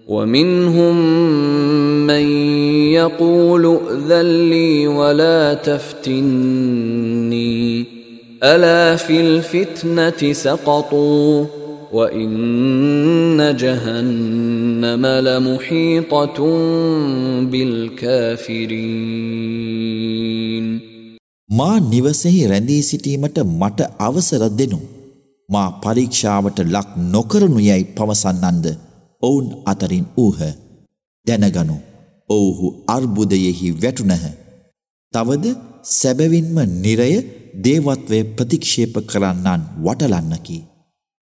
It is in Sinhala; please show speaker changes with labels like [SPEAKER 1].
[SPEAKER 1] ومنهم من يقول ائذن لي ولا تفتني ألا في الفتنة سقطوا وإن جهنم لمحيطة بالكافرين.
[SPEAKER 2] මා නිවසෙහි රැඳී සිටීමට මට අවසර දෙනු. මා පරීක්ෂාවට ලක් නොකරනු යයි පවසන්නන්ද ඔවුන් අතරින් ඌහ. දැනගනු ඔවුහු අර්බුදයෙහි වැටුණහ. තවද සැබවින්ම නිරය දේවත්වය ප්‍රතික්ෂේප කරන්නන් වටලන්නකි.